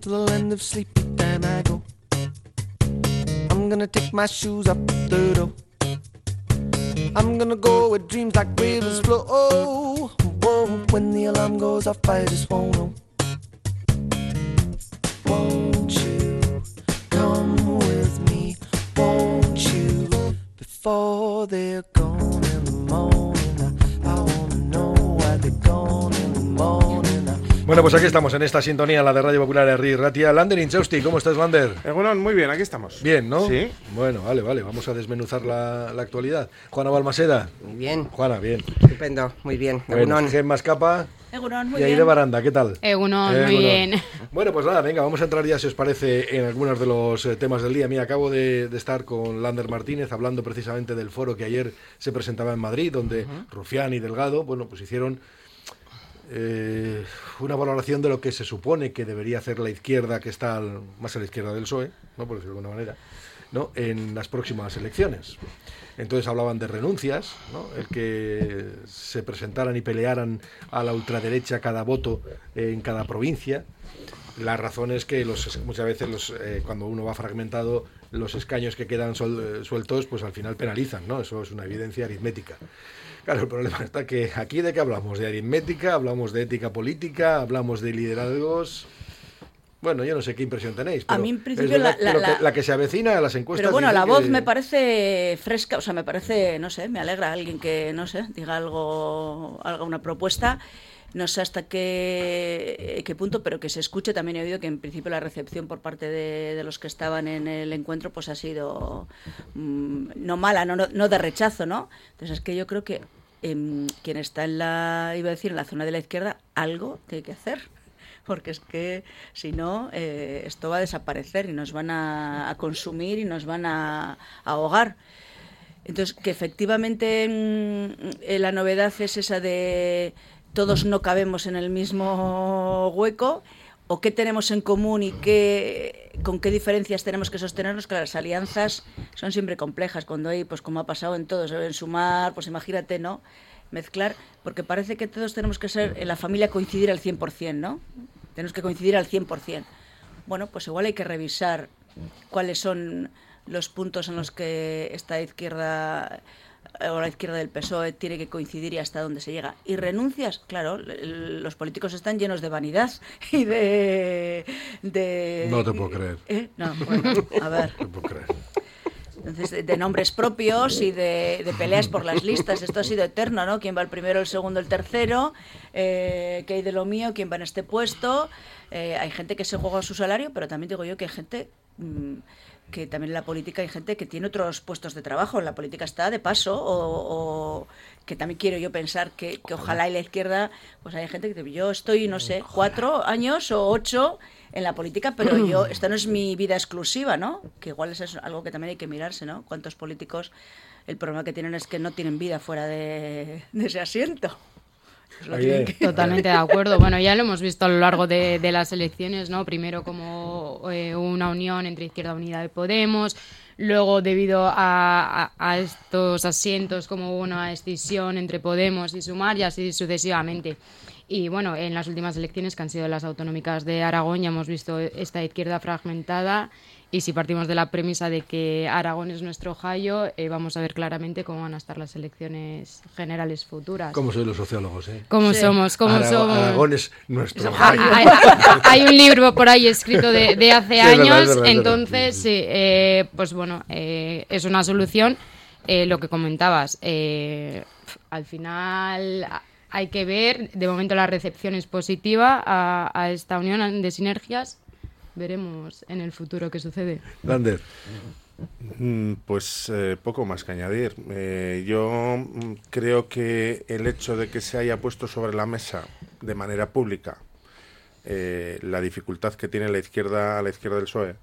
to the land of sleepy time I go. I'm gonna take my shoes up the door. I'm gonna go where dreams like rivers flow. Oh, when the alarm goes off, I just won't know. Won't you come with me? Won't you? Before they're gone in the morning, I wanna know why they're gone in the morning. Bueno, pues aquí estamos en esta sintonía, la de Radio Popular Herri Ratia. Lander Inchausti, ¿cómo estás, Lander? Bueno, muy bien, aquí estamos. Bien, ¿no? Sí. Bueno, vale, vamos a desmenuzar la actualidad. Juana Balmaseda. Muy bien. Juana, bien. Estupendo, muy bien. Bueno, Gem Mascapa. Egunon, muy y ahí bien. de Baranda, ¿qué tal? Egunon, muy bien. Bueno, pues nada, venga, vamos a entrar ya, si os parece, en algunos de los temas del día. Mira, acabo de estar con Lander Martínez hablando precisamente del foro que ayer se presentaba en Madrid, donde Rufián y Delgado, bueno, pues hicieron una valoración de lo que se supone que debería hacer la izquierda, que está más a la izquierda del PSOE, ¿no? Por decirlo de alguna manera, ¿no? En las próximas elecciones. Entonces hablaban de renuncias, ¿no? El que se presentaran y pelearan a la ultraderecha cada voto en cada provincia. La razón es que muchas veces cuando uno va fragmentado, los escaños que quedan sueltos, pues al final penalizan, ¿no? Eso es una evidencia aritmética. Claro, el problema está que aquí ¿de qué hablamos? De aritmética, hablamos de ética política, hablamos de liderazgos. Bueno, yo no sé qué impresión tenéis, pero a mí en principio es la que se avecina a las encuestas. Pero bueno, la que voz me parece fresca, o sea, me parece, no sé, me alegra alguien que, no sé, diga algo, haga una propuesta. No sé hasta qué punto, pero que se escuche. También he oído que en principio la recepción por parte de los que estaban en el encuentro pues ha sido no mala, no de rechazo, ¿no? Entonces es que yo creo que quien está en la zona de la izquierda, algo tiene que hacer. Porque es que si no, esto va a desaparecer y nos van a consumir y nos van a ahogar. Entonces, que efectivamente la novedad es esa de todos no cabemos en el mismo hueco, o qué tenemos en común y con qué diferencias tenemos que sostenernos. Claro, las alianzas son siempre complejas cuando hay, pues como ha pasado en todos, en Sumar, pues imagínate, ¿no? Mezclar, porque parece que todos tenemos que ser en la familia coincidir al 100%, ¿no? Tenemos que coincidir al 100%. Bueno, pues igual hay que revisar cuáles son los puntos en los que esta izquierda o la izquierda del PSOE tiene que coincidir y hasta dónde se llega. Y renuncias, claro, los políticos están llenos de vanidad y de No te puedo creer. No, bueno, a ver. No te puedo creer. Entonces, de nombres propios y de peleas por las listas. Esto ha sido eterno, ¿no? ¿Quién va el primero, el segundo, el tercero? ¿Qué hay de lo mío? ¿Quién va en este puesto? Hay gente que se juega su salario, pero también digo yo que hay gente que también en la política hay gente que tiene otros puestos de trabajo. En la política está de paso o que también quiero yo pensar que ojalá en la izquierda pues hay gente que yo estoy, no sé, 4 años o 8 en la política, pero esta no es mi vida exclusiva, ¿no? Que igual es algo que también hay que mirarse, ¿no? ¿Cuántos políticos el problema que tienen es que no tienen vida fuera de ese asiento? Totalmente de acuerdo. Bueno, ya lo hemos visto a lo largo de las elecciones, ¿no? Primero como una unión entre Izquierda Unida y Podemos, luego debido a estos asientos como una escisión entre Podemos y Sumar y así sucesivamente. Y bueno, en las últimas elecciones que han sido las autonómicas de Aragón ya hemos visto esta izquierda fragmentada. Y si partimos de la premisa de que Aragón es nuestro jallo, vamos a ver claramente cómo van a estar las elecciones generales futuras. ¿Cómo sois los sociólogos, eh? ¿Cómo somos? Aragón es nuestro jallo. Hay un libro por ahí escrito de hace años, verdad, entonces, sí, pues bueno, es una solución. Lo que comentabas, al final hay que ver, de momento la recepción es positiva a esta unión de sinergias. Veremos en el futuro qué sucede. Lander. Pues poco más que añadir. Yo creo que el hecho de que se haya puesto sobre la mesa de manera pública la dificultad que tiene la izquierda a la izquierda del PSOE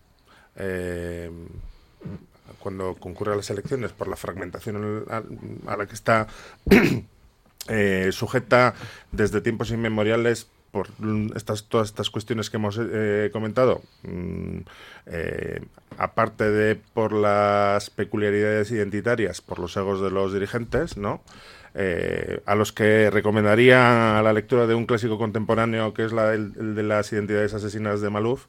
cuando concurre a las elecciones por la fragmentación a la que está sujeta desde tiempos inmemoriales, por todas estas cuestiones que hemos comentado, aparte de por las peculiaridades identitarias, por los egos de los dirigentes, ¿no? A los que recomendaría la lectura de un clásico contemporáneo que es el de las identidades asesinas de Malouf,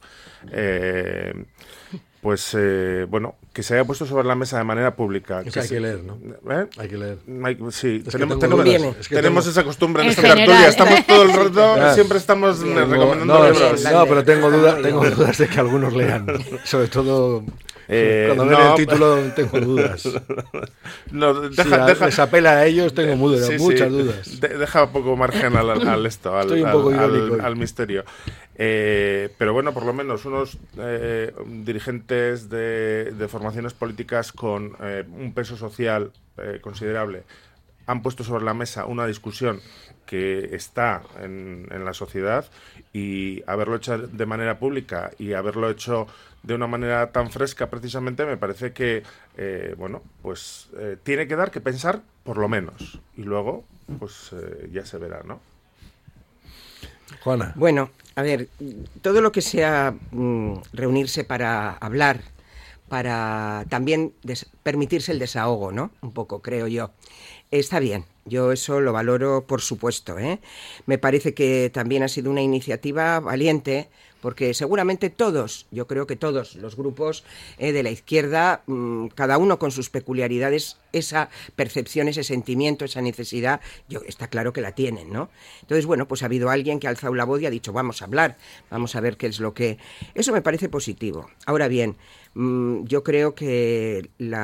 pues bueno, que se haya puesto sobre la mesa de manera pública. Hay que leer, ¿no? Hay que leer. Sí, Es tenemos esa costumbre en esta general. tertulia. Estamos todo el rato, siempre estamos recomendando libros. No, pero tengo dudas de que algunos lean. Sobre todo cuando ven el título tengo dudas. No, Les apela a ellos, tengo muchas dudas. Deja poco margen al Estoy un poco irónico al misterio. Pero bueno, por lo menos unos dirigentes de formaciones políticas con un peso social considerable han puesto sobre la mesa una discusión que está en la sociedad, y haberlo hecho de manera pública y haberlo hecho de una manera tan fresca precisamente me parece que bueno, pues tiene que dar que pensar por lo menos, y luego pues ya se verá, ¿no? Juana. Bueno, a ver, todo lo que sea reunirse para hablar, para también permitirse el desahogo, ¿no? Un poco, creo yo. Está bien, yo eso lo valoro, por supuesto, ¿eh? Me parece que también ha sido una iniciativa valiente, porque seguramente yo creo que todos los grupos de la izquierda, cada uno con sus peculiaridades, esa percepción, ese sentimiento, esa necesidad, está claro que la tienen, ¿no? Entonces, bueno, pues ha habido alguien que ha alzado la voz y ha dicho, vamos a hablar, vamos a ver qué es lo que... Eso me parece positivo. Ahora bien, yo creo que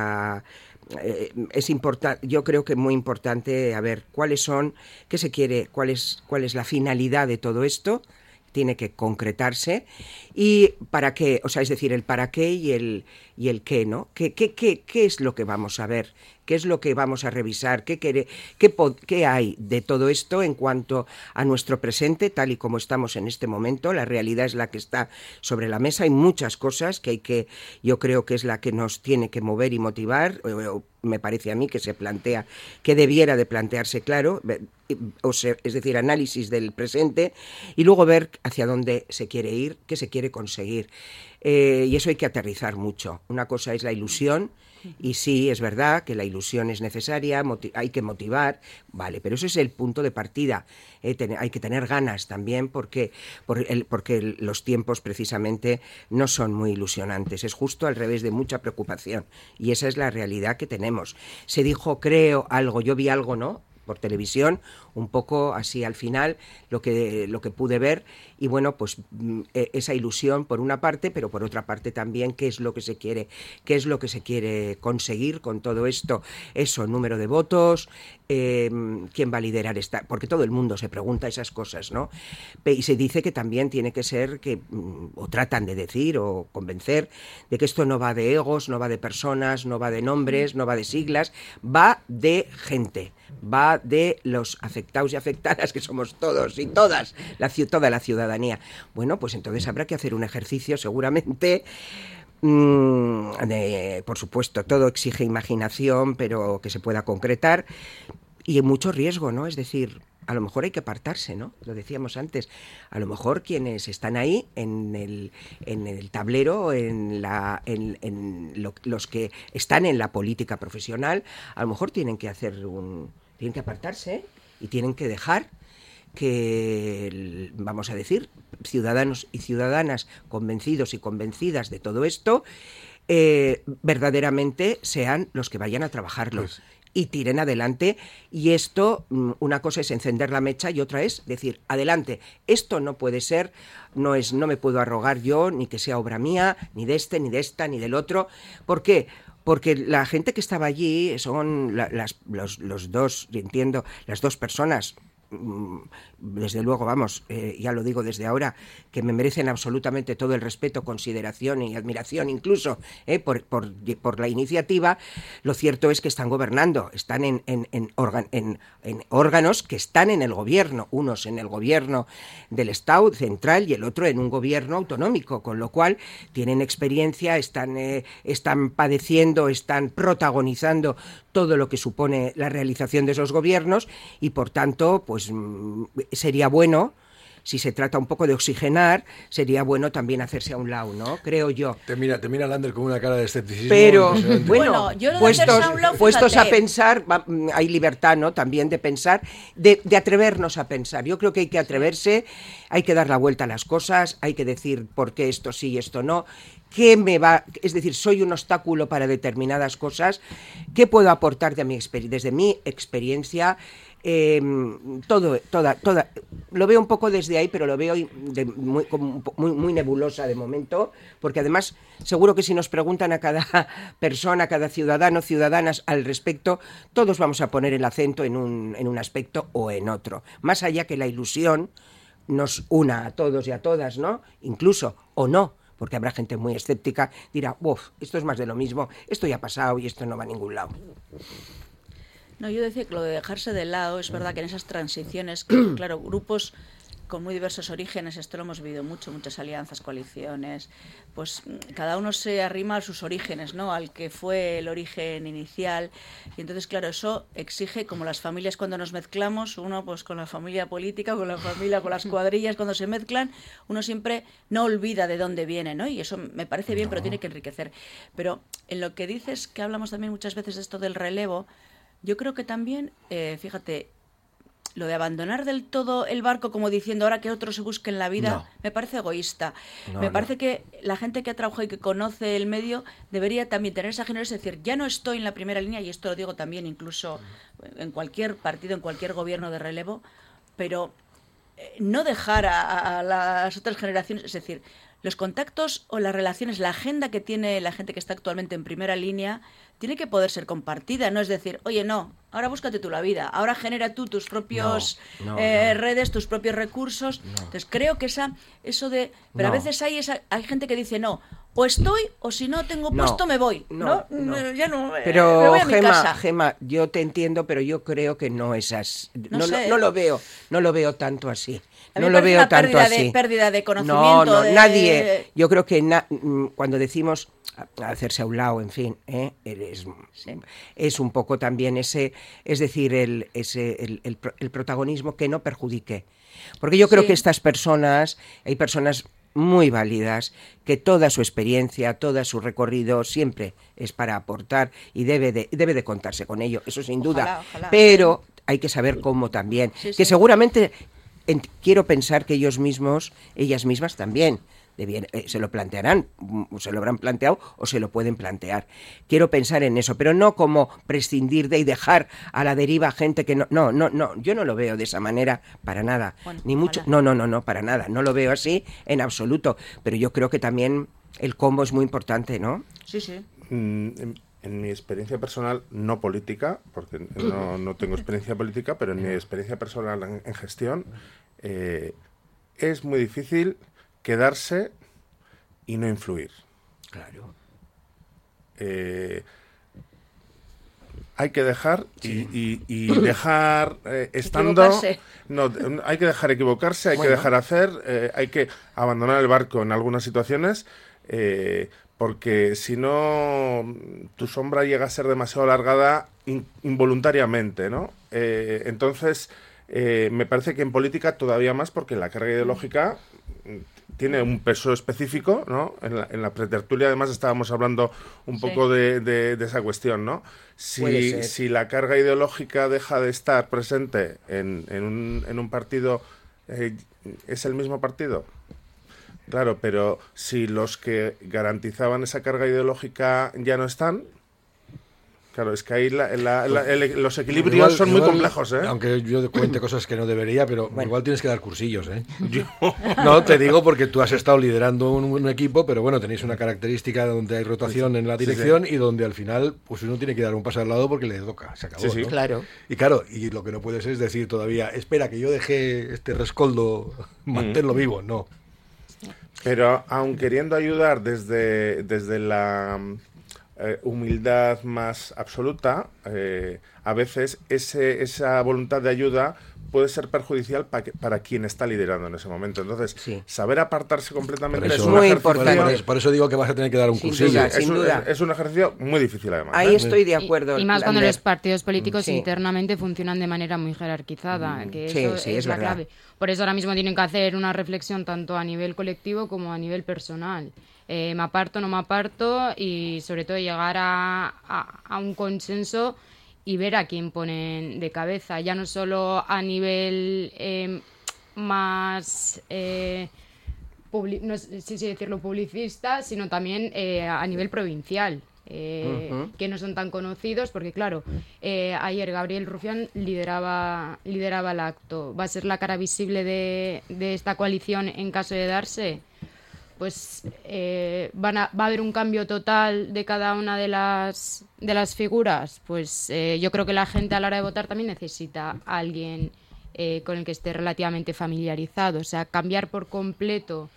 es importante, yo creo que es muy importante a ver cuáles son, qué se quiere, cuál es la finalidad de todo esto. Tiene que concretarse, y para qué, o sea, es decir, el para qué y el qué, ¿no? ¿Qué es lo que vamos a ver? ¿Qué es lo que vamos a revisar? ¿Qué hay de todo esto en cuanto a nuestro presente, tal y como estamos en este momento? La realidad es la que está sobre la mesa. Hay muchas cosas yo creo que es la que nos tiene que mover y motivar. Me parece a mí que que debiera de plantearse claro, es decir, análisis del presente, y luego ver hacia dónde se quiere ir, qué se quiere conseguir. Y eso hay que aterrizar mucho. Una cosa es la ilusión, y sí, es verdad que la ilusión es necesaria, hay que motivar, vale, pero ese es el punto de partida. Hay que tener ganas también, porque los tiempos precisamente no son muy ilusionantes, es justo al revés, de mucha preocupación, y esa es la realidad que tenemos. Se dijo, creo, algo, yo vi algo, ¿no?, por televisión, un poco así al final, lo que pude ver, y bueno, pues esa ilusión por una parte, pero por otra parte también qué es lo que se quiere conseguir con todo esto, eso, número de votos, quién va a liderar porque todo el mundo se pregunta esas cosas, ¿no? Y se dice que también tiene que ser o tratan de decir o convencer de que esto no va de egos, no va de personas, no va de nombres, no va de siglas, va de gente, va de los afectados y afectadas, que somos todos y todas, toda la ciudadanía. Bueno, pues entonces habrá que hacer un ejercicio seguramente. Por supuesto, todo exige imaginación, pero que se pueda concretar, y mucho riesgo, ¿no? Es decir, a lo mejor hay que apartarse, ¿no? Lo decíamos antes. A lo mejor quienes están ahí en el tablero, los que están en la política profesional, a lo mejor tienen que apartarse y tienen que dejar que, vamos a decir, ciudadanos y ciudadanas convencidos y convencidas de todo esto, verdaderamente sean los que vayan a trabajarlo. Pues, y tiren adelante, y esto, una cosa es encender la mecha y otra es decir, adelante, esto no puede ser, no me puedo arrogar yo, ni que sea obra mía, ni de este, ni de esta, ni del otro. ¿Por qué? Porque la gente que estaba allí son los dos, entiendo, las dos personas, desde luego, vamos, ya lo digo desde ahora, que me merecen absolutamente todo el respeto, consideración y admiración incluso por la iniciativa. Lo cierto es que están gobernando, están en órganos que están en el gobierno, unos en el gobierno del Estado central y el otro en un gobierno autonómico, con lo cual tienen experiencia, están padeciendo, están protagonizando todo lo que supone la realización de esos gobiernos, y por tanto, pues sería bueno si se trata un poco de oxigenar, sería bueno también hacerse a un lado, ¿no? Creo yo. Te mira Lander con una cara de escepticismo. Pero, impresionante. bueno, yo lo de hacerse a un lado, puestos a fíjate. pensar, hay libertad, ¿no? También de pensar, de atrevernos a pensar. Yo creo que hay que atreverse, hay que dar la vuelta a las cosas, hay que decir por qué esto sí y esto no. ¿Qué me va? Es decir, soy un obstáculo para determinadas cosas. ¿Qué puedo aportar desde mi experiencia? Lo veo un poco desde ahí, pero lo veo muy nebulosa de momento, porque además seguro que si nos preguntan a cada persona, a cada ciudadano, ciudadanas al respecto, todos vamos a poner el acento en un aspecto o en otro, más allá que la ilusión nos una a todos y a todas, ¿no? Incluso, o no, porque habrá gente muy escéptica, dirá, uff, esto es más de lo mismo, esto ya ha pasado y esto no va a ningún lado. No, yo decía que lo de dejarse de lado, es verdad que en esas transiciones, que, claro, grupos con muy diversos orígenes, esto lo hemos vivido mucho, muchas alianzas, coaliciones, pues cada uno se arrima a sus orígenes, ¿no? Al que fue el origen inicial. Y entonces, claro, eso exige, como las familias cuando nos mezclamos, uno pues con la familia política, con la familia, con las cuadrillas, cuando se mezclan, uno siempre no olvida de dónde viene, ¿no? Y eso me parece bien, pero tiene que enriquecer. Pero en lo que dices, que hablamos también muchas veces de esto del relevo, yo creo que también, fíjate, lo de abandonar del todo el barco como diciendo ahora que otro se busque en la vida, me parece egoísta. Me parece que la gente que ha trabajado y que conoce el medio debería también tener esa generosidad, es decir, ya no estoy en la primera línea, y esto lo digo también incluso en cualquier partido, en cualquier gobierno de relevo, pero no dejar a las otras generaciones, es decir, los contactos o las relaciones, la agenda que tiene la gente que está actualmente en primera línea, tiene que poder ser compartida, no es decir, oye, no, ahora búscate tú la vida, ahora genera tú tus propios redes, tus propios recursos. Entonces creo que eso de... Pero a veces hay gente que dice, no, o estoy, o si no tengo puesto me voy. Ya no, pero me voy a mi casa. Gema, yo te entiendo, pero yo creo que no es así. No lo veo tanto así. No lo veo tanto así. Pérdida de conocimiento. Nadie. Yo creo que cuando decimos hacerse a un lado, en fin, es un poco también ese, es decir, el protagonismo que no perjudique. Porque yo creo que estas personas, hay personas muy válidas, que toda su experiencia, todo su recorrido siempre es para aportar y debe de contarse con ello, eso sin duda. Ojalá. Pero hay que saber cómo también, que seguramente quiero pensar que ellas mismas también se lo plantearán, se lo habrán planteado o se lo pueden plantear. Quiero pensar en eso, pero no como prescindir de y dejar a la deriva gente que no, yo no lo veo de esa manera para nada, bueno, ni mucho, no, para nada, no lo veo así en absoluto, pero yo creo que también el combo es muy importante, ¿no? Sí. En mi experiencia personal, no política, porque no tengo experiencia política, pero en mi experiencia personal en gestión, es muy difícil quedarse y no influir. Claro. Hay que dejar y dejar estando... No, hay que dejar equivocarse, hay que dejar hacer, hay que abandonar el barco en algunas situaciones, porque si no, tu sombra llega a ser demasiado alargada involuntariamente, ¿no? Entonces, me parece que en política todavía más, porque la carga ideológica tiene un peso específico, ¿no? En la pretertulia, además, estábamos hablando un poco de esa cuestión, ¿no? Si la carga ideológica deja de estar presente en un partido, ¿es el mismo partido? Claro, pero si los que garantizaban esa carga ideológica ya no están... Claro, es que ahí los equilibrios son muy complejos, ¿eh? Aunque yo cuente cosas que no debería, pero igual tienes que dar cursillos, ¿eh? No, te digo porque tú has estado liderando un equipo, pero bueno, tenéis una característica donde hay rotación en la dirección y donde al final pues uno tiene que dar un paso al lado porque le toca, se acabó, ¿no? Claro. Y claro, y lo que no puedes es decir todavía, espera, que yo dejé este rescoldo, manténlo vivo, no. Pero aun queriendo ayudar desde la... humildad más absoluta, a veces esa voluntad de ayuda puede ser perjudicial para quien está liderando en ese momento. Entonces, saber apartarse completamente es muy importante. Por eso digo que vas a tener que dar un cursillo. Sin duda. Es un ejercicio muy difícil, además. Ahí estoy de acuerdo. Y más cuando los partidos políticos internamente funcionan de manera muy jerarquizada, que eso es la clave. Por eso ahora mismo tienen que hacer una reflexión tanto a nivel colectivo como a nivel personal. Me aparto, no me aparto, y sobre todo llegar a un consenso y ver a quién ponen de cabeza, ya no solo a nivel más, no sé si decirlo, publicista, sino también a nivel provincial, que no son tan conocidos, porque claro, ayer Gabriel Rufián lideraba el acto. ¿Va a ser la cara visible de esta coalición en caso de darse? Pues va a haber un cambio total de cada una de las figuras. Pues yo creo que la gente a la hora de votar también necesita a alguien con el que esté relativamente familiarizado. O sea, cambiar por completo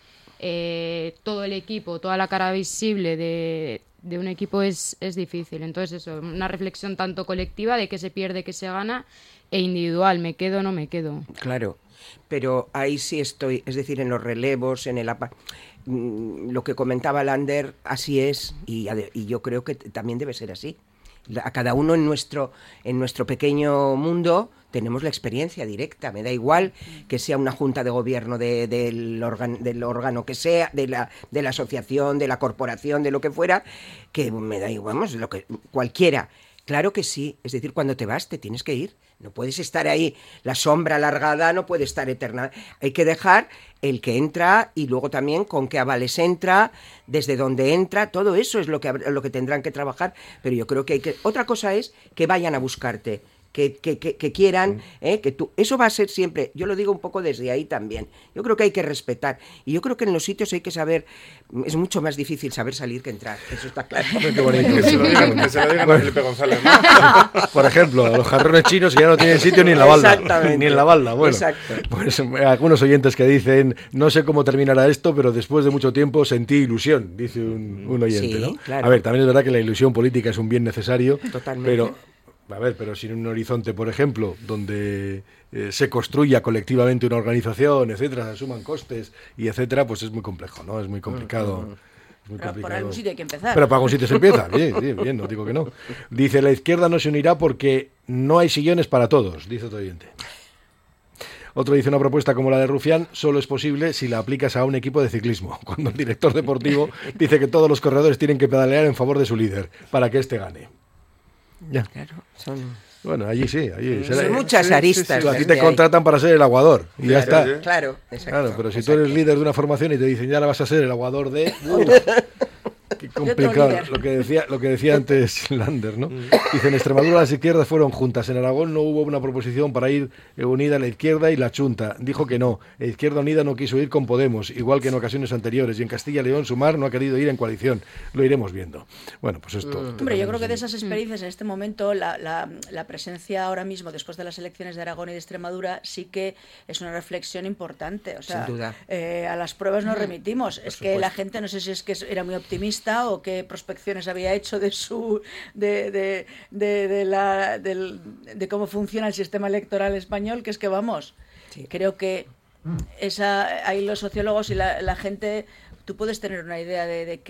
todo el equipo, toda la cara visible de un equipo es difícil. Entonces eso, una reflexión tanto colectiva de qué se pierde, qué se gana, e individual, me quedo o no me quedo. Claro, pero ahí sí estoy, es decir, en los relevos, en el lo que comentaba Lander, así es, y yo creo que también debe ser así. A cada uno en nuestro pequeño mundo tenemos la experiencia directa. Me da igual que sea una junta de gobierno del órgano que sea, de la asociación, de la corporación, de lo que fuera, que me da igual, vamos, cualquiera. Claro que sí, es decir, cuando te vas te tienes que ir. No puedes estar ahí, la sombra alargada no puede estar eterna. Hay que dejar el que entra y luego también con qué avales entra, desde dónde entra, todo eso es lo que tendrán que trabajar. Pero yo creo que otra cosa es que vayan a buscarte, que quieran, que tú... Eso va a ser siempre, yo lo digo un poco desde ahí también. Yo creo que hay que respetar. Y yo creo que en los sitios hay que saber... Es mucho más difícil saber salir que entrar. Eso está claro. Qué bonito. Que se lo digan a Felipe González, ¿no? Por ejemplo, los jarrones chinos ya no tienen sitio ni en la balda. Exactamente. Ni en la balda. Bueno, exacto. Pues algunos oyentes que dicen, no sé cómo terminará esto, pero después de mucho tiempo sentí ilusión, dice un oyente, sí, ¿no? Claro. A ver, también es verdad que la ilusión política es un bien necesario. Totalmente. Pero sin un horizonte, por ejemplo, donde se construya colectivamente una organización, etcétera, se asuman costes y etcétera, pues es muy complejo, ¿no? Es muy complicado. Pero por algún sitio hay que empezar. Pero por algún sitio se empieza, bien, no digo que no. Dice, la izquierda no se unirá porque no hay sillones para todos, dice otro oyente. Otro dice, una propuesta como la de Rufián solo es posible si la aplicas a un equipo de ciclismo, cuando el director deportivo dice que todos los corredores tienen que pedalear en favor de su líder, para que éste gane. Ya. Claro, Bueno, allí sí. Son muchas aristas. A ti te contratan para ser el aguador y ya está. Claro, Claro, pero si tú eres líder de una formación y te dicen, ya ahora vas a ser el aguador de... Qué complicado, lo que decía antes Lander, ¿no? Dice, en Extremadura las izquierdas fueron juntas, en Aragón no hubo una proposición para ir unida a la izquierda y la Chunta dijo que no, la Izquierda Unida no quiso ir con Podemos, igual que en ocasiones anteriores, y en Castilla y León Sumar no ha querido ir en coalición, lo iremos viendo. Bueno, pues esto... Hombre, yo creo que de esas experiencias en este momento la presencia ahora mismo, después de las elecciones de Aragón y de Extremadura, sí que es una reflexión importante. O sea, sin duda. A las pruebas nos remitimos. Es que la gente, no sé si es que era muy optimista o qué prospecciones había hecho de cómo funciona el sistema electoral español, que es que vamos, creo que ahí los sociólogos y la gente, tú puedes tener una idea de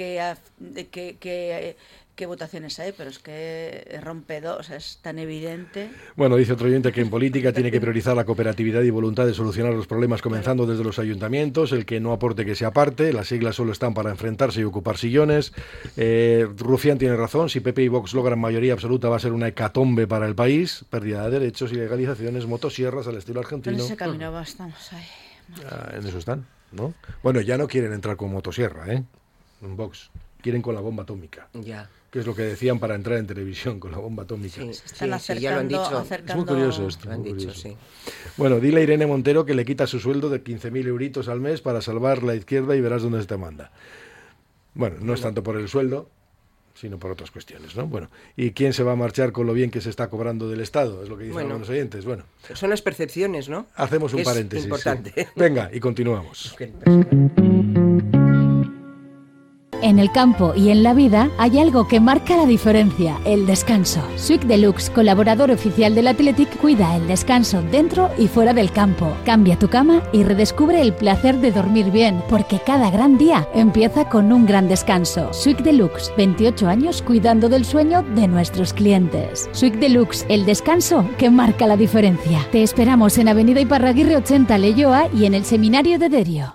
qué votaciones hay, pero es que es rompedor, o sea, es tan evidente. Bueno, dice otro oyente que en política tiene que priorizar la cooperatividad y voluntad de solucionar los problemas comenzando desde los ayuntamientos, el que no aporte que se aparte, las siglas solo están para enfrentarse y ocupar sillones. Rufián tiene razón, si PP y Vox logran mayoría absoluta va a ser una hecatombe para el país, pérdida de derechos, ilegalizaciones, motosierras al estilo argentino. En ese camino estamos ahí. En eso están, ¿no? Bueno, ya no quieren entrar con motosierra, en Vox, quieren con la bomba atómica. Ya. Que es lo que decían para entrar en televisión con la bomba atómica. Sí, están ya lo han dicho. Es muy curioso esto. Lo han dicho, sí. Bueno, dile a Irene Montero que le quita su sueldo de 15.000 euritos al mes para salvar la izquierda y verás dónde se te manda. Bueno, no es tanto por el sueldo, sino por otras cuestiones, ¿no? Bueno, ¿y quién se va a marchar con lo bien que se está cobrando del Estado? Es lo que dicen algunos oyentes. Bueno, son las percepciones, ¿no? Hacemos un paréntesis. Importante. Sí. Venga, y continuamos. En el campo y en la vida hay algo que marca la diferencia, el descanso. Suic Deluxe, colaborador oficial del Athletic, cuida el descanso dentro y fuera del campo. Cambia tu cama y redescubre el placer de dormir bien, porque cada gran día empieza con un gran descanso. Suic Deluxe, 28 años cuidando del sueño de nuestros clientes. Suic Deluxe, el descanso que marca la diferencia. Te esperamos en Avenida Iparraguirre 80, Leioa, y en el Seminario de Derio.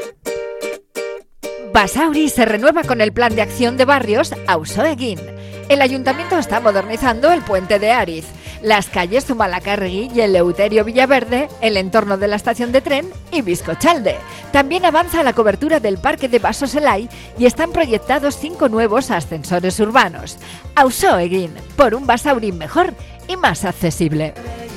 Basauri se renueva con el plan de acción de barrios Auzoegin. El ayuntamiento está modernizando el puente de Ariz, las calles Zumalacárregui y Eleuterio Villaverde, el entorno de la estación de tren y Bizcochalde. También avanza la cobertura del parque de Basoselay y están proyectados 5 nuevos ascensores urbanos. Auzoegin, por un Basauri mejor y más accesible.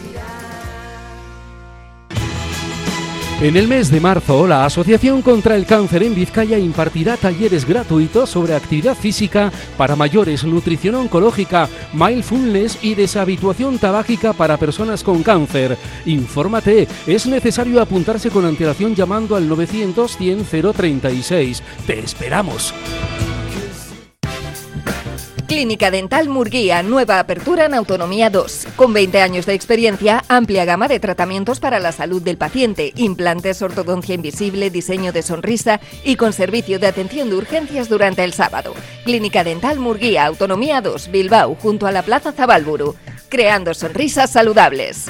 En el mes de marzo, la Asociación contra el Cáncer en Vizcaya impartirá talleres gratuitos sobre actividad física para mayores, nutrición oncológica, mindfulness y deshabituación tabáquica para personas con cáncer. Infórmate, es necesario apuntarse con antelación llamando al 900 100 036. ¡Te esperamos! Clínica Dental Murguía, nueva apertura en Autonomía 2. Con 20 años de experiencia, amplia gama de tratamientos para la salud del paciente, implantes, ortodoncia invisible, diseño de sonrisa y con servicio de atención de urgencias durante el sábado. Clínica Dental Murguía, Autonomía 2, Bilbao, junto a la Plaza Zabalburu. Creando sonrisas saludables.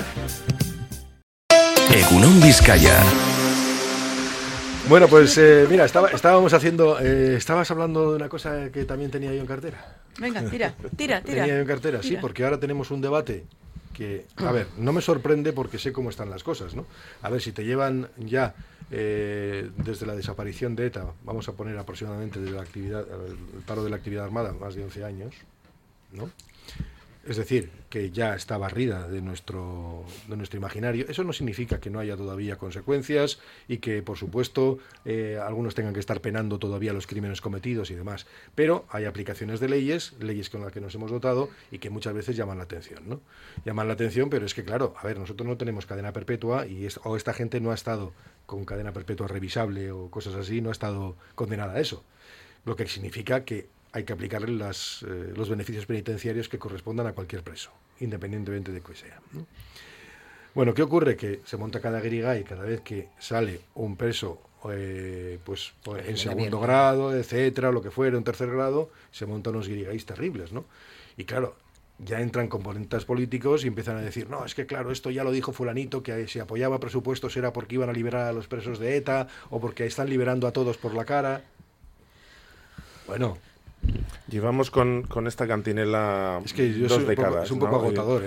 Egunon Vizcaya. Bueno, pues mira, estabas hablando de una cosa que también tenía yo en cartera. Venga, tira. Tenía yo en cartera, sí, porque ahora tenemos un debate que, a ver, no me sorprende porque sé cómo están las cosas, ¿no? A ver, si te llevan ya desde la desaparición de ETA, vamos a poner aproximadamente desde el paro de la actividad armada, más de 11 años, ¿no? Es decir, que ya está barrida de nuestro imaginario. Eso no significa que no haya todavía consecuencias y que, por supuesto, algunos tengan que estar penando todavía los crímenes cometidos y demás. Pero hay aplicaciones de leyes con las que nos hemos dotado y que muchas veces llaman la atención, ¿no? Llaman la atención, pero es que, claro, a ver, nosotros no tenemos cadena perpetua o esta gente no ha estado con cadena perpetua revisable o cosas así, no ha estado condenada a eso. Lo que significa que hay que aplicarle los beneficios penitenciarios que correspondan a cualquier preso, independientemente de que sea, ¿no? Bueno, ¿qué ocurre? Que se monta cada guirigay cada vez que sale un preso pues en segundo grado, etcétera, lo que fuera, en tercer grado, se montan unos guirigays terribles, ¿no? Y claro, ya entran componentes políticos y empiezan a decir, no, es que claro, esto ya lo dijo fulanito, que si apoyaba presupuestos era porque iban a liberar a los presos de ETA o porque están liberando a todos por la cara. Bueno... Llevamos con esta cantinela es que yo 2 décadas. Es un poco agotador,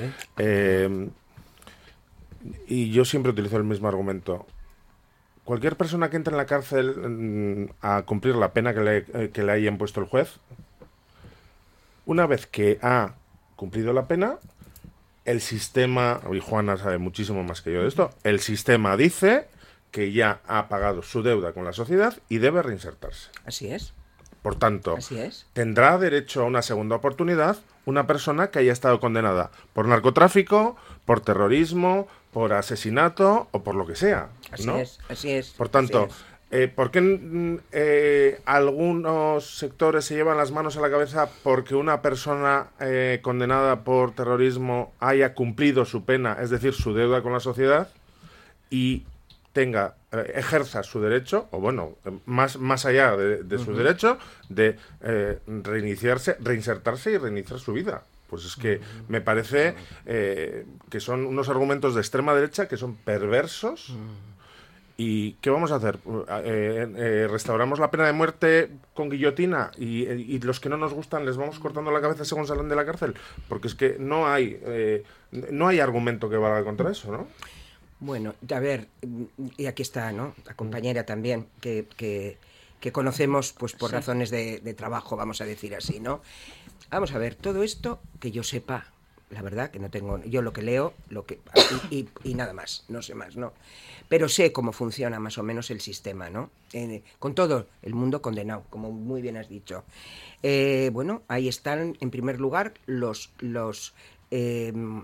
y yo siempre utilizo el mismo argumento. Cualquier persona que entre en la cárcel a cumplir la pena que le haya impuesto el juez, una vez que ha cumplido la pena, el sistema, y Juana sabe muchísimo más que yo de esto, el sistema dice que ya ha pagado su deuda con la sociedad y debe reinsertarse. Así es. Por tanto, tendrá derecho a una segunda oportunidad una persona que haya estado condenada por narcotráfico, por terrorismo, por asesinato o por lo que sea, ¿no? Así es. Por tanto, ¿por qué algunos sectores se llevan las manos a la cabeza porque una persona condenada por terrorismo haya cumplido su pena, es decir, su deuda con la sociedad, y ejerza su derecho, o bueno, más allá de su derecho, de reinsertarse y reiniciar su vida? Pues es que me parece que son unos argumentos de extrema derecha que son perversos. ¿Y qué vamos a hacer? ¿Restauramos la pena de muerte con guillotina y los que no nos gustan les vamos cortando la cabeza según salen de la cárcel? Porque es que no hay argumento que valga contra eso, ¿no? Bueno, a ver, y aquí está, ¿no? La compañera también, que conocemos pues por razones de trabajo, vamos a decir así, ¿no? Vamos a ver, todo esto que yo sepa, la verdad que no tengo, yo lo que leo, y nada más, no sé más, ¿no? Pero sé cómo funciona más o menos el sistema, ¿no? Con todo el mundo condenado, como muy bien has dicho. Bueno, ahí están, en primer lugar, los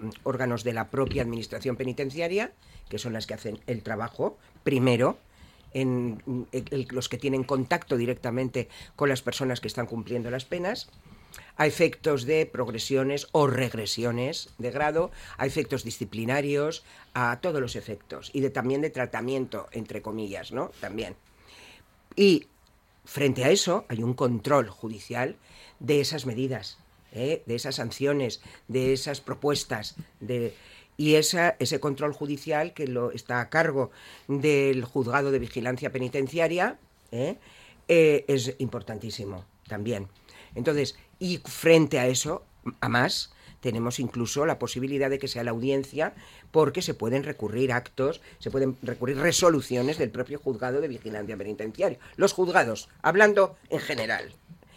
órganos de la propia administración penitenciaria, que son las que hacen el trabajo primero, los que tienen contacto directamente con las personas que están cumpliendo las penas, a efectos de progresiones o regresiones de grado, a efectos disciplinarios, a todos los efectos, y también de tratamiento, entre comillas, ¿no? También. Y frente a eso hay un control judicial de esas medidas, de esas sanciones, de esas propuestas, y ese control judicial que está a cargo del Juzgado de Vigilancia Penitenciaria es importantísimo también. Entonces, y frente a eso, a más, tenemos incluso la posibilidad de que sea la audiencia, porque se pueden recurrir actos, se pueden recurrir resoluciones del propio Juzgado de Vigilancia Penitenciaria. Los juzgados, hablando en general.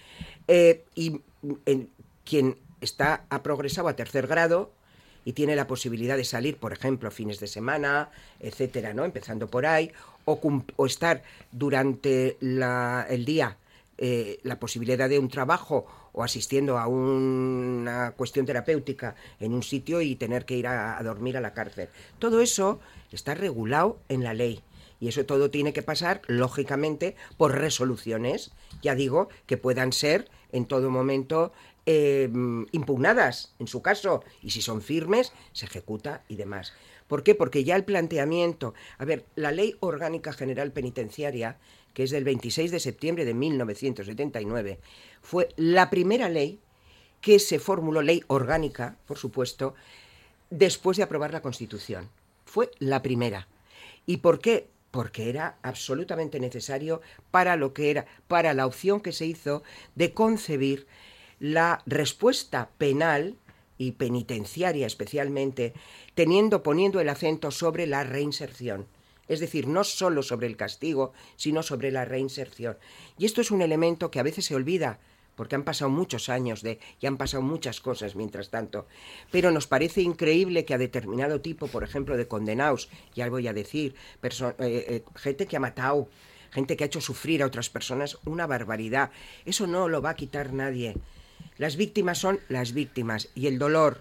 Quien está a progresado a tercer grado y tiene la posibilidad de salir, por ejemplo, fines de semana, etcétera, ¿no? Empezando por ahí, o estar durante el día, la posibilidad de un trabajo o asistiendo a una cuestión terapéutica en un sitio y tener que ir a dormir a la cárcel. Todo eso está regulado en la ley, y eso todo tiene que pasar, lógicamente, por resoluciones, ya digo, que puedan ser en todo momento impugnadas, en su caso, y si son firmes, se ejecuta y demás. ¿Por qué? Porque ya el planteamiento... A ver, la Ley Orgánica General Penitenciaria, que es del 26 de septiembre de 1979, fue la primera ley que se formuló, ley orgánica, por supuesto, después de aprobar la Constitución. Fue la primera. ¿Y por qué? Porque era absolutamente necesario para la opción que se hizo de concebir la respuesta penal y penitenciaria especialmente, poniendo el acento sobre la reinserción. Es decir, no solo sobre el castigo, sino sobre la reinserción. Y esto es un elemento que a veces se olvida, porque han pasado muchos años y han pasado muchas cosas mientras tanto. Pero nos parece increíble que a determinado tipo, por ejemplo, de condenados, ya voy a decir, gente que ha matado, gente que ha hecho sufrir a otras personas, una barbaridad. Eso no lo va a quitar nadie. Las víctimas son las víctimas, y el dolor,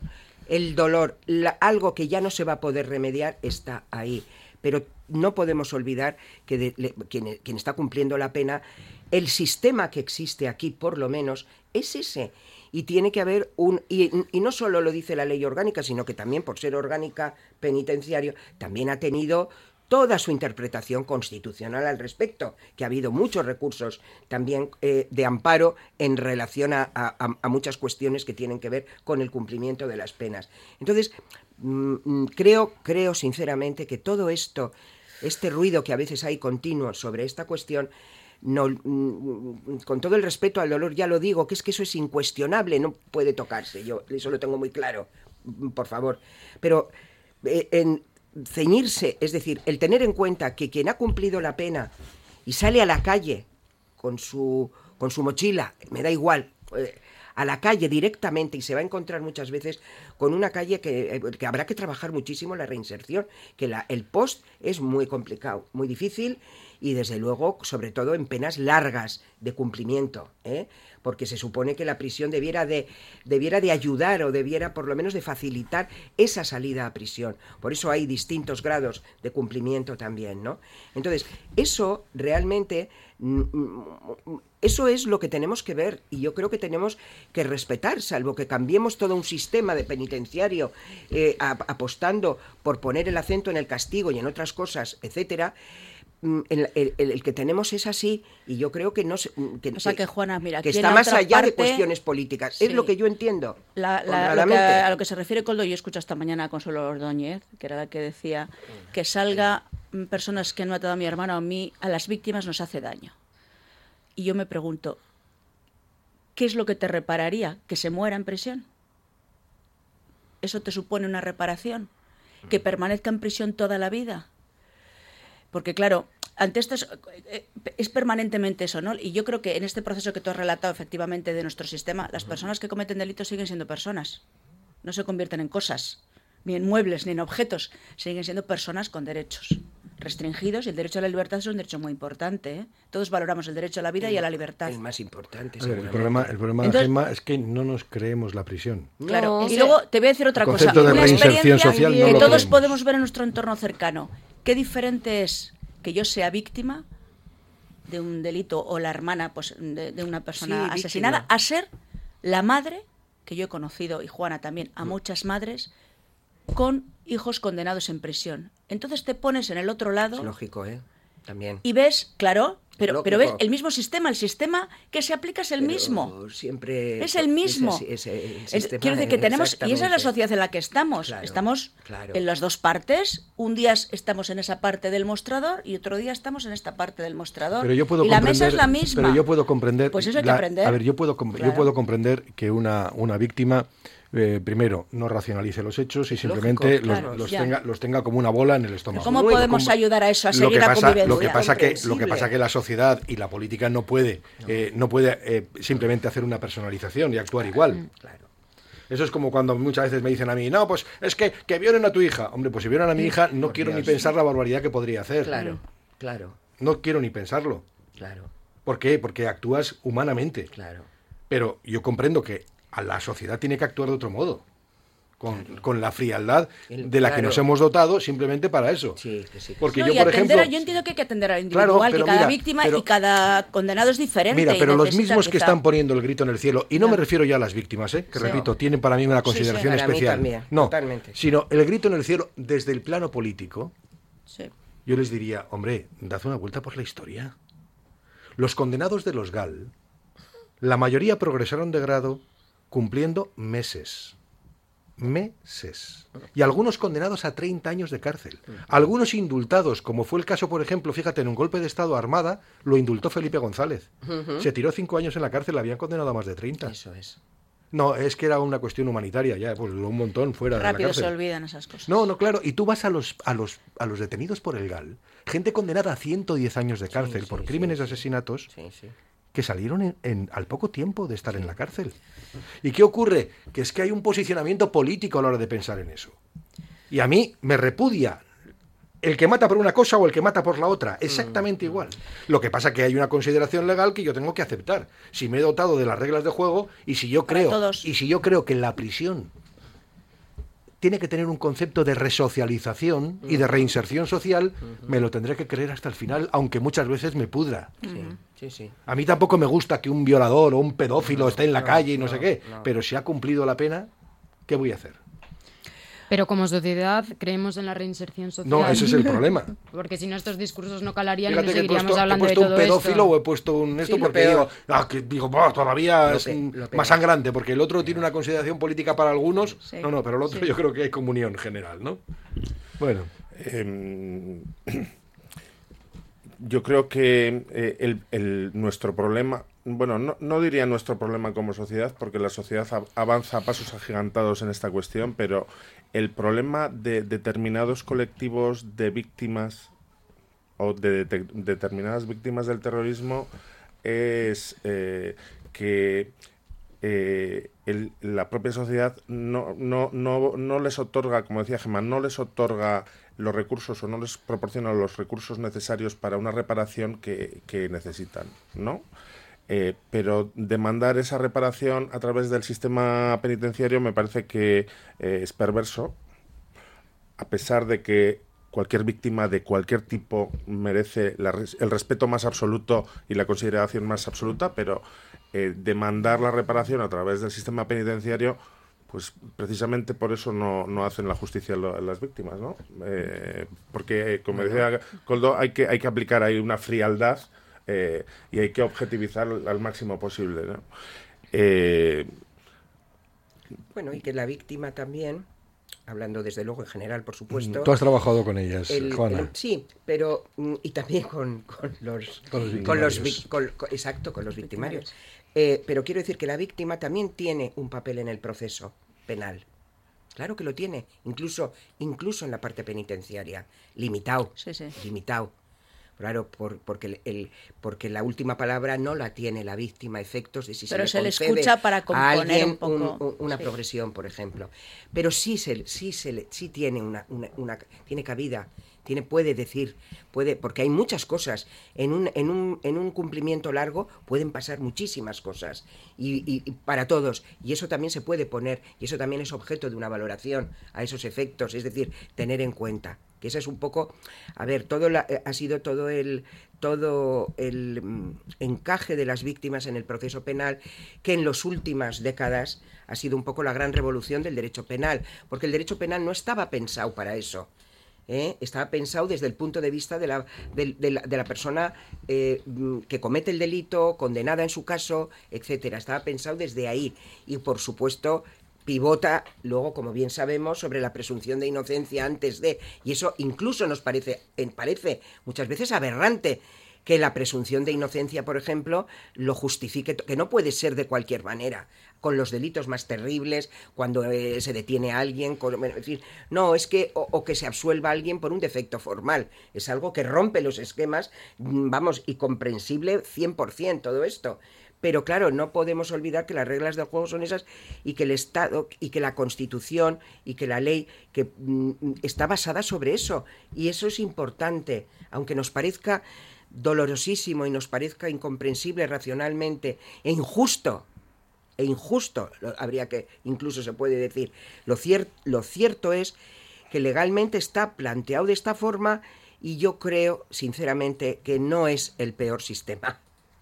algo que ya no se va a poder remediar está ahí. Pero no podemos olvidar que quien está cumpliendo la pena, el sistema que existe aquí, por lo menos, es ese. Y tiene que haber y no solo lo dice la ley orgánica, sino que también, por ser orgánica penitenciario, también ha tenido toda su interpretación constitucional al respecto, que ha habido muchos recursos también de amparo en relación a muchas cuestiones que tienen que ver con el cumplimiento de las penas. Entonces, creo sinceramente que todo esto, este ruido que a veces hay continuo sobre esta cuestión, con todo el respeto al dolor, ya lo digo, que eso es incuestionable, no puede tocarse, yo eso lo tengo muy claro, por favor, pero ceñirse, es decir, el tener en cuenta que quien ha cumplido la pena y sale a la calle con su mochila, me da igual, a la calle directamente, y se va a encontrar muchas veces con una calle que habrá que trabajar muchísimo la reinserción, que el post es muy complicado, muy difícil, y desde luego, sobre todo en penas largas de cumplimiento, porque se supone que la prisión debiera de ayudar, o debiera por lo menos de facilitar esa salida a prisión. Por eso hay distintos grados de cumplimiento también, ¿no? Entonces, eso realmente, eso es lo que tenemos que ver, y yo creo que tenemos que respetar, salvo que cambiemos todo un sistema de penitenciario apostando por poner el acento en el castigo y en otras cosas, etcétera. El que tenemos es así, y yo creo que Juana, mira, que está más allá de cuestiones políticas. Sí, es lo que yo entiendo. A lo que se refiere Koldo, yo escuché esta mañana a Consuelo Ordóñez, que era la que decía que salga personas que han matado a mi hermano o a mí, a las víctimas nos hace daño. Y yo me pregunto, ¿qué es lo que te repararía? ¿Que se muera en prisión? ¿Eso te supone una reparación? ¿Que permanezca en prisión toda la vida? Porque claro, ante esto es permanentemente eso, ¿no? Y yo creo que en este proceso que tú has relatado efectivamente de nuestro sistema, las personas que cometen delitos siguen siendo personas, no se convierten en cosas, ni en muebles, ni en objetos, siguen siendo personas con derechos restringidos, y el derecho a la libertad es un derecho muy importante, ¿eh? Todos valoramos el derecho a la vida y a la libertad. El más importante. El problema entonces, Gemma, es que no nos creemos la prisión. Claro, no, y luego te voy a decir otra cosa. De reinserción social que todos podemos ver en nuestro entorno cercano. Qué diferente es que yo sea víctima de un delito o la hermana pues de una persona asesinada, víctima, a ser la madre, que yo he conocido, y Juana también, a muchas madres con hijos condenados en prisión. Entonces te pones en el otro lado. Es lógico, también. Y ves, claro, pero ves Lógico. el mismo sistema, el sistema que se aplica es el mismo. Siempre Es el mismo. el sistema, Quiero decir que tenemos, y esa es la exactamente. sociedad en la que estamos. Claro, Estamos claro. en las dos partes. Un día estamos en esa parte del mostrador y otro día estamos en esta parte del mostrador. Pero yo puedo y la mesa es la misma. Pero yo puedo comprender. Pues eso hay que aprender. A ver, yo puedo comprender que una víctima, primero, no racionalice los hechos y simplemente claro, los tenga como una bola en el estómago. ¿Cómo podemos ayudar a eso, a seguir la convivencia? Lo que pasa que la sociedad y la política no puede simplemente hacer una personalización y actuar igual. Claro. Eso es como cuando muchas veces me dicen a mí, no, pues es que violen a tu hija. Hombre, pues si violan a mi hija, no quiero ni pensar la barbaridad que podría hacer. Claro. No quiero ni pensarlo. Claro. ¿Por qué? Porque actúas humanamente. Claro. Pero yo comprendo que a la sociedad tiene que actuar de otro modo. Con la frialdad de la que nos hemos dotado simplemente para eso. Sí. Porque No, yo, por ejemplo... Yo entiendo que hay que atender al individual, Claro, que cada mira, víctima y cada condenado es diferente. Mira, pero los necesita mismos que quizá- están poniendo el grito en el cielo, y no me refiero ya a las víctimas, que repito, tienen para mí una consideración para mí especial. también, no, totalmente. sino el grito en el cielo desde el plano político, Sí. yo les diría, hombre, dad una vuelta por la historia. Los condenados de los GAL, la mayoría progresaron de grado cumpliendo meses. Y algunos condenados a 30 años de cárcel. Algunos indultados, como fue el caso, por ejemplo, fíjate, en un golpe de Estado Armada, lo indultó Felipe González. Se tiró 5 años en la cárcel, le habían condenado a más de 30. Eso es. No, es que era una cuestión humanitaria, ya, pues un montón fuera de la Rápido cárcel. se olvidan esas cosas. No, claro, y tú vas a los detenidos por el GAL, gente condenada a 110 años de cárcel por crímenes de asesinatos, que salieron al poco tiempo de estar en la cárcel. ¿Y qué ocurre? Que es que hay un posicionamiento político a la hora de pensar en eso. Y a mí me repudia el que mata por una cosa o el que mata por la otra, exactamente igual. Lo que pasa es que hay una consideración legal que yo tengo que aceptar. Si me he dotado de las reglas de juego y si yo creo que la prisión tiene que tener un concepto de resocialización y de reinserción social, me lo tendré que creer hasta el final, aunque muchas veces me pudra. Sí. A mí tampoco me gusta que un violador o un pedófilo esté en la calle y no sé qué, pero si ha cumplido la pena, ¿qué voy a hacer? Pero como sociedad creemos en la reinserción social. No, ese es el problema. Porque si no estos discursos no calarían y Fíjate no que seguiríamos hablando he de puesto todo un pedófilo esto. o he puesto un esto Sí, lo porque peor. digo, todavía Lo es peor. más sangrante, porque el otro tiene una consideración política para algunos. Sí. No, pero el otro yo creo que hay comunión general, ¿no? Bueno. Yo creo que nuestro problema, bueno, no diría nuestro problema como sociedad, porque la sociedad avanza a pasos agigantados en esta cuestión, pero el problema de determinados colectivos de víctimas o de determinadas víctimas del terrorismo es que la propia sociedad no les otorga, como decía Gemma, no les otorga los recursos o no les proporciona los recursos necesarios para una reparación que necesitan, ¿no? Pero demandar esa reparación a través del sistema penitenciario me parece que es perverso, a pesar de que cualquier víctima de cualquier tipo merece el respeto más absoluto y la consideración más absoluta, pero demandar la reparación a través del sistema penitenciario, pues precisamente por eso no hacen la justicia a las víctimas, ¿no? Porque, como decía Koldo, hay que aplicar ahí una frialdad y hay que objetivizar al máximo posible, ¿no? Bueno, y que la víctima también, hablando desde luego en general, por supuesto. Tú has trabajado con ellas, Juana. Sí, pero y también con los victimarios. Pero quiero decir que la víctima también tiene un papel en el proceso penal. Claro que lo tiene, incluso en la parte penitenciaria, limitado. Limitado. Claro, porque la última palabra no la tiene la víctima, efectos de si pero se le concede escucha para componer a alguien un poco una progresión, por ejemplo. Pero sí tiene tiene cabida, puede decir, porque hay muchas cosas. En un cumplimiento largo pueden pasar muchísimas cosas y para todos, y eso también se puede poner, y eso también es objeto de una valoración a esos efectos, es decir, tener en cuenta. Que ese es un poco, a ver, ha sido todo el encaje de las víctimas en el proceso penal, que en las últimas décadas ha sido un poco la gran revolución del derecho penal, porque el derecho penal no estaba pensado para eso. Estaba pensado desde el punto de vista de la persona que comete el delito, condenada en su caso, etcétera. Estaba pensado desde ahí. Y, por supuesto, pivota luego, como bien sabemos, sobre la presunción de inocencia antes de, y eso incluso nos parece muchas veces aberrante, que la presunción de inocencia, por ejemplo, lo justifique, que no puede ser de cualquier manera, con los delitos más terribles, cuando se detiene a alguien, en fin, no, es que, o que se absuelva a alguien por un defecto formal, es algo que rompe los esquemas, vamos, y comprensible 100% todo esto. Pero claro, no podemos olvidar que las reglas del juego son esas y que el Estado y que la Constitución y que la ley que está basada sobre eso. Y eso es importante, aunque nos parezca dolorosísimo y nos parezca incomprensible racionalmente e injusto, habría que, incluso se puede decir, lo cierto es que legalmente está planteado de esta forma y yo creo, sinceramente, que no es el peor sistema.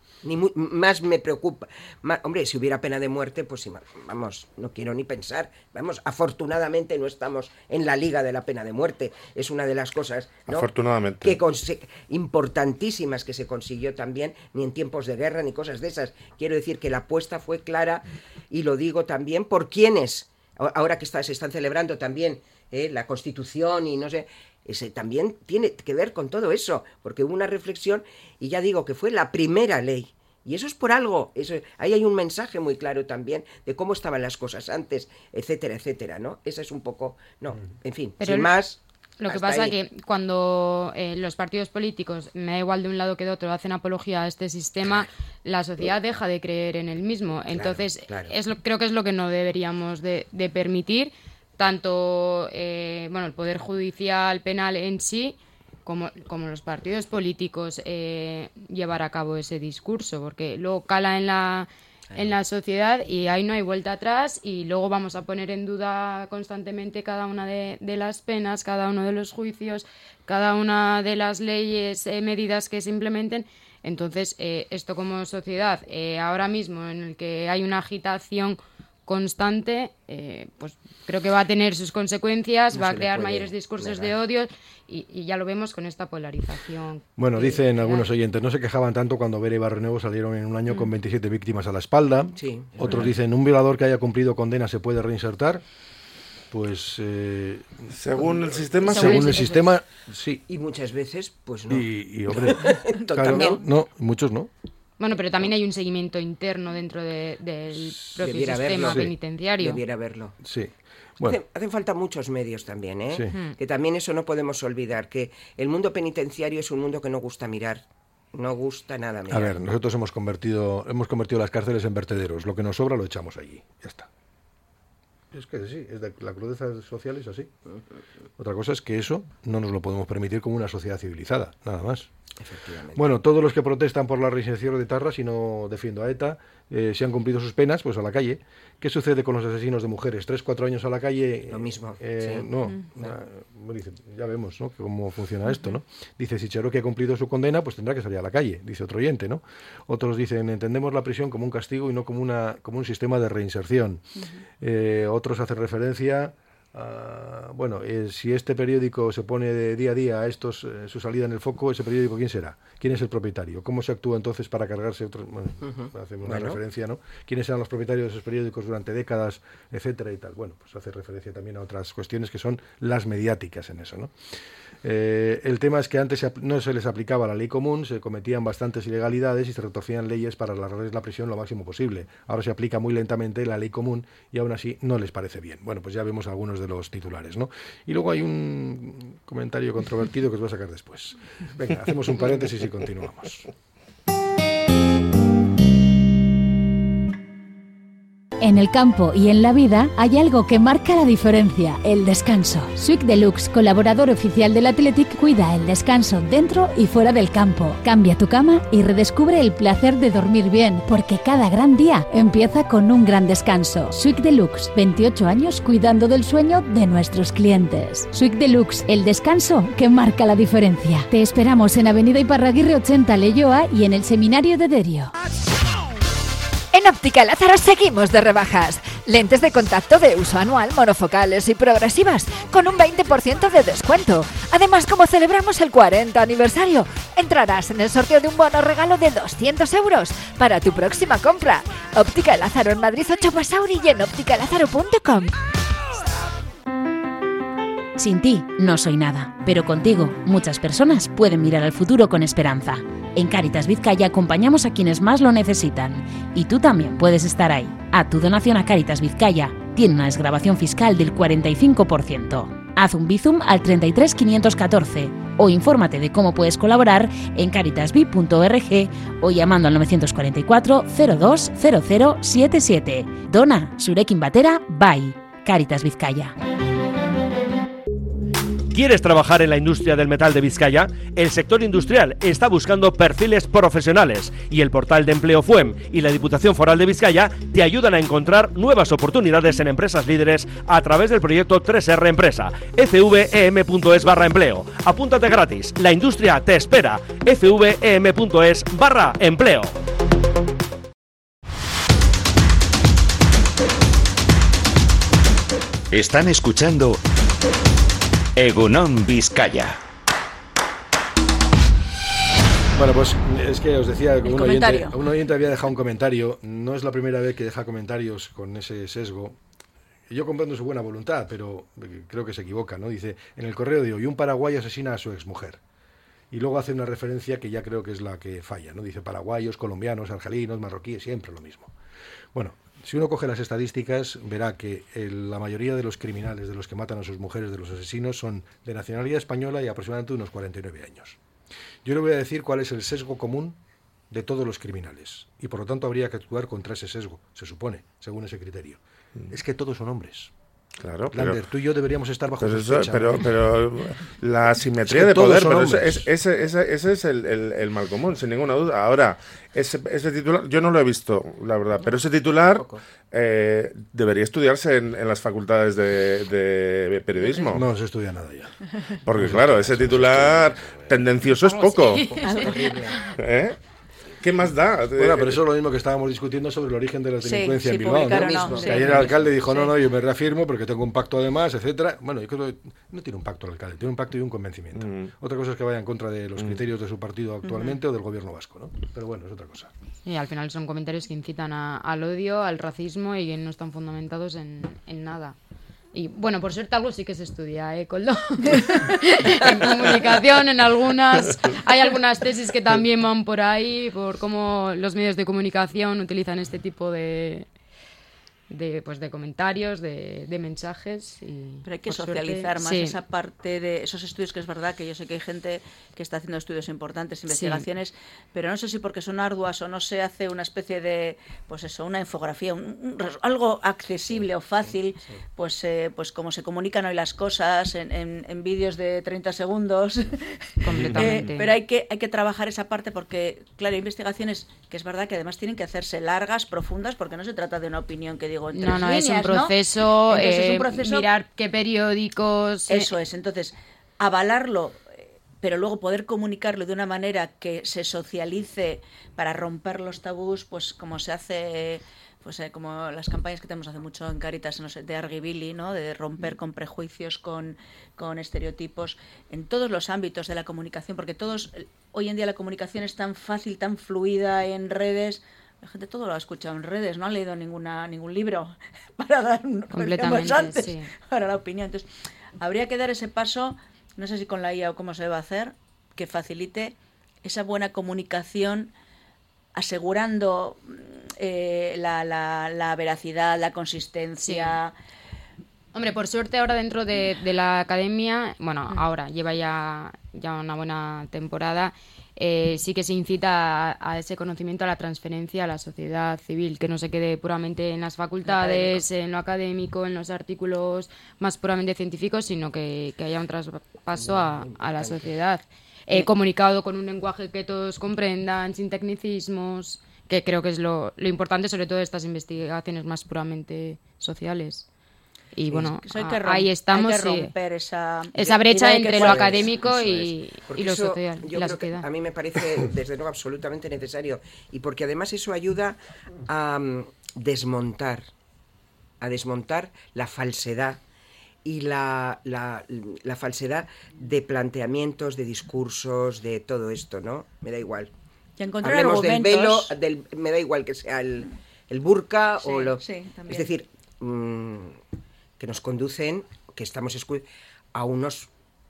Más me preocupa. Hombre, si hubiera pena de muerte, pues vamos, no quiero ni pensar. Vamos, afortunadamente no estamos en la liga de la pena de muerte. Es una de las cosas, ¿no?, afortunadamente, importantísimas que se consiguió también, ni en tiempos de guerra ni cosas de esas. Quiero decir que la apuesta fue clara, y lo digo también por quienes, ahora que se están celebrando también la Constitución y no sé, ese también tiene que ver con todo eso, porque hubo una reflexión y ya digo que fue la primera ley. Y eso es por algo, ahí hay un mensaje muy claro también de cómo estaban las cosas antes, etcétera, etcétera, ¿no? Esa es un poco, no, en fin, pero sin más. Lo que pasa es que cuando los partidos políticos, me da igual de un lado que de otro, hacen apología a este sistema, la sociedad deja de creer en el mismo. Entonces, claro. Creo que es lo que no deberíamos de permitir, tanto el Poder Judicial penal en sí, como los partidos políticos, llevar a cabo ese discurso, porque luego cala en la sociedad y ahí no hay vuelta atrás, y luego vamos a poner en duda constantemente cada una de las penas, cada uno de los juicios, cada una de las leyes, medidas que se implementen. Entonces, esto como sociedad, ahora mismo en el que hay una agitación constante, pues creo que va a tener sus consecuencias, va a crear mayores discursos de odio y ya lo vemos con esta polarización. Bueno, dicen algunos oyentes, no se quejaban tanto cuando Vera y Barrionuevo salieron en un año con 27 víctimas a la espalda. Sí, otros dicen, ¿un violador que haya cumplido condena se puede reinsertar? Pues según el sistema, según el sistema, sí. Y muchas veces, pues no. Y hombre, claro, no, muchos no. Bueno, pero también hay un seguimiento interno dentro del propio sistema penitenciario. Debiera haberlo. Sí. Bueno. Hacen falta muchos medios también, ¿eh? Sí. Que también eso no podemos olvidar, que el mundo penitenciario es un mundo que no gusta mirar. No gusta nada mirar. A ver, nosotros hemos convertido las cárceles en vertederos. Lo que nos sobra lo echamos allí. Ya está. Es que sí, la crudeza social es así. Otra cosa es que eso no nos lo podemos permitir como una sociedad civilizada, nada más. Efectivamente. Bueno, todos los que protestan por la reinserción de etarras, y no defiendo a ETA, si han cumplido sus penas, pues a la calle. ¿Qué sucede con los asesinos de mujeres? 3-4 años a la calle. Lo mismo. Dice, ya vemos, ¿no?, cómo funciona esto, ¿no? Dice, si Cherokee ha cumplido su condena, pues tendrá que salir a la calle, dice otro oyente, ¿no? Otros dicen, entendemos la prisión como un castigo y no como un sistema de reinserción. Otros hacen referencia si este periódico se pone de día a día a estos su salida en el foco, ese periódico, ¿quién será? ¿Quién es el propietario? ¿Cómo se actúa entonces para cargarse otros? Bueno, hacemos una referencia, ¿no? ¿Quiénes eran los propietarios de esos periódicos durante décadas, etcétera y tal? Bueno, pues hace referencia también a otras cuestiones que son las mediáticas en eso, ¿no? El tema es que antes no se les aplicaba la ley común, se cometían bastantes ilegalidades y se retorcían leyes para alargarles la prisión lo máximo posible. Ahora se aplica muy lentamente la ley común y aún así no les parece bien. Bueno, pues ya vemos algunos de los titulares, ¿no? Y luego hay un comentario controvertido que os voy a sacar después. Venga, hacemos un paréntesis y continuamos. En el campo y en la vida hay algo que marca la diferencia, el descanso. Swick Deluxe, colaborador oficial del Athletic, cuida el descanso dentro y fuera del campo. Cambia tu cama y redescubre el placer de dormir bien, porque cada gran día empieza con un gran descanso. Swick Deluxe, 28 años cuidando del sueño de nuestros clientes. Swick Deluxe, el descanso que marca la diferencia. Te esperamos en Avenida Iparraguirre 80, Leioa, y en el Seminario de Derio. En Óptica Lázaro seguimos de rebajas. Lentes de contacto de uso anual, monofocales y progresivas, con un 20% de descuento. Además, como celebramos el 40 aniversario, entrarás en el sorteo de un bono regalo de 200 € para tu próxima compra. Óptica Lázaro en Madrid 8 Basauri y en ópticalázaro.com. Sin ti no soy nada, pero contigo muchas personas pueden mirar al futuro con esperanza. En Cáritas Vizcaya acompañamos a quienes más lo necesitan y tú también puedes estar ahí. A tu donación a Cáritas Vizcaya tiene una desgravación fiscal del 45%. Haz un Bizum al 33 514 o infórmate de cómo puedes colaborar en caritasvi.org o llamando al 944 02 0077. Dona Zurekin Batera Bai. Cáritas Vizcaya. ¿Quieres trabajar en la industria del metal de Vizcaya? El sector industrial está buscando perfiles profesionales y el portal de empleo FUEM y la Diputación Foral de Vizcaya te ayudan a encontrar nuevas oportunidades en empresas líderes a través del proyecto 3R Empresa, fvem.es/empleo. Apúntate gratis, la industria te espera, fvem.es/empleo. Están escuchando Egunon Vizcaya. Bueno, pues es que os decía que un oyente había dejado un comentario. No es la primera vez que deja comentarios con ese sesgo. Yo comprendo su buena voluntad, pero creo que se equivoca, ¿no? Dice, en el correo de hoy, un paraguayo asesina a su exmujer. Y luego hace una referencia que ya creo que es la que falla, ¿no? Dice paraguayos, colombianos, argelinos, marroquíes, siempre lo mismo. Bueno, si uno coge las estadísticas, verá que la mayoría de los criminales, de los que matan a sus mujeres, de los asesinos, son de nacionalidad española y aproximadamente unos 49 años. Yo le voy a decir cuál es el sesgo común de todos los criminales. Y por lo tanto habría que actuar contra ese sesgo, se supone, según ese criterio. Es que todos son hombres. Claro, Lander, tú y yo deberíamos estar bajo sospecha. Pero la asimetría es que de poder, pero ese es el mal común, sin ninguna duda. Ahora, ese titular, yo no lo he visto, la verdad, pero ese titular debería estudiarse en las facultades de periodismo. No se estudia nada ya. Porque claro, ese titular tendencioso es poco. ¿Eh? ¿Qué más da? Bueno, pero eso es lo mismo que estábamos discutiendo sobre el origen de la delincuencia en Bilbao, ¿no? Sí. Ayer el alcalde dijo, no, yo me reafirmo porque tengo un pacto además, etcétera. Bueno, yo creo que no tiene un pacto el alcalde, tiene un pacto y un convencimiento. Otra cosa es que vaya en contra de los criterios de su partido actualmente o del gobierno vasco, ¿no? Pero bueno, es otra cosa. Y al final son comentarios que incitan al odio, al racismo y que no están fundamentados en nada. Y bueno, por suerte algo sí que se estudia, Coldo. En comunicación, hay algunas tesis que también van por ahí, por cómo los medios de comunicación utilizan este tipo de comentarios, de mensajes. Pero hay que socializar más esa parte de esos estudios, que es verdad que yo sé que hay gente que está haciendo estudios importantes, investigaciones, pero no sé si porque son arduas o no se hace una especie de, pues eso, una infografía, algo accesible o fácil, pues como se comunican hoy las cosas en vídeos de 30 segundos. Completamente. Pero hay que trabajar esa parte porque, claro, hay investigaciones que es verdad que además tienen que hacerse largas, profundas, porque no se trata de una opinión que digo en tres líneas, es un proceso, Entonces, es un proceso, mirar qué periódicos... Eso es, entonces, avalarlo, pero luego poder comunicarlo de una manera que se socialice para romper los tabús, pues como se hace... Pues como las campañas que tenemos hace mucho en Cáritas, no sé, de Argibili, ¿no? De romper con prejuicios, con estereotipos, en todos los ámbitos de la comunicación, porque hoy en día la comunicación es tan fácil, tan fluida en redes. La gente todo lo ha escuchado en redes, no ha leído ningún libro para dar para la opinión. Entonces, habría que dar ese paso, no sé si con la IA o cómo se va a hacer, que facilite esa buena comunicación, asegurando la veracidad, la consistencia, Hombre, por suerte ahora dentro de la academia, bueno, ahora lleva ya una buena temporada, sí que se incita a ese conocimiento, a la transferencia a la sociedad civil, que no se quede puramente en las facultades, en lo académico, en los artículos más puramente científicos, sino que haya un traspaso a la sociedad. Comunicado con un lenguaje que todos comprendan, sin tecnicismos, que creo que es lo importante, sobre todo estas investigaciones más puramente sociales. Y bueno, ahí estamos. Hay que romper esa brecha entre lo académico y lo social, y la sociedad. A mí me parece, desde luego, absolutamente necesario. Y porque además eso ayuda a desmontar la falsedad y la falsedad de planteamientos, de discursos, de todo esto, ¿no? Me da igual. Y encontrar Hablemos argumentos. del velo, me da igual que sea el burka o lo... Sí, es decir, que nos conducen, que estamos a unos,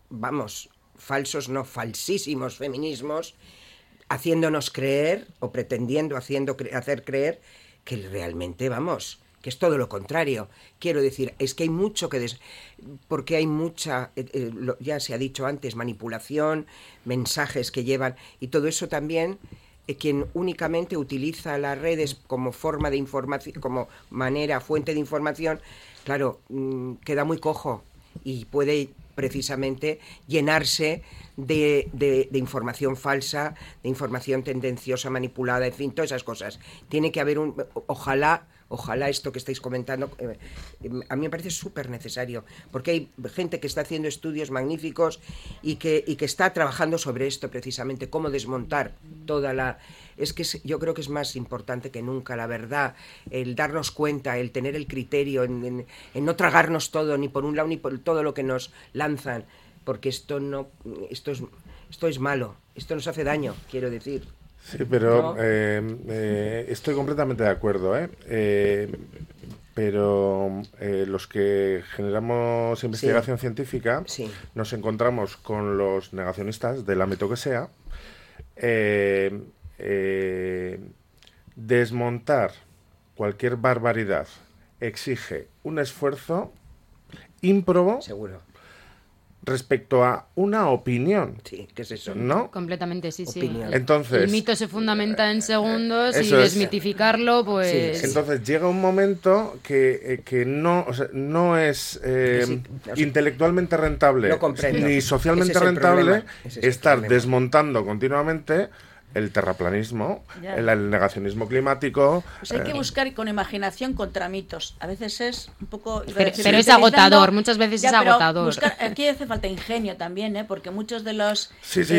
falsísimos feminismos, haciéndonos creer o pretendiendo hacer creer que realmente, que es todo lo contrario. Quiero decir, es que hay mucho porque hay mucha, ya se ha dicho antes, manipulación, mensajes que llevan, y todo eso también, quien únicamente utiliza las redes como forma de información, como fuente de información, claro, queda muy cojo y puede precisamente llenarse de información falsa, de información tendenciosa, manipulada, en fin, todas esas cosas. Tiene que haber ojalá esto que estáis comentando, a mí me parece súper necesario, porque hay gente que está haciendo estudios magníficos y que está trabajando sobre esto precisamente, cómo desmontar yo creo que es más importante que nunca, la verdad, el darnos cuenta, el tener el criterio, en no tragarnos todo, ni por un lado ni por todo lo que nos lanzan, porque esto es malo, esto nos hace daño, quiero decir. Sí, pero ¿no? Estoy completamente de acuerdo, pero los que generamos investigación científica nos encontramos con los negacionistas del ámbito que sea. Desmontar cualquier barbaridad exige un esfuerzo ímprobo. Seguro. Respecto a una opinión. Sí, ¿qué es eso? ¿No? Completamente, sí. Entonces, el mito se fundamenta en segundos y es. Desmitificarlo, pues... Sí. Entonces llega un momento que no es intelectualmente rentable ni socialmente rentable estar desmontando continuamente el terraplanismo, el negacionismo climático. Pues hay que buscar con imaginación contra mitos. A veces es un poco... Pero es agotador, muchas veces es agotador. Aquí hace falta ingenio también, porque muchos de los...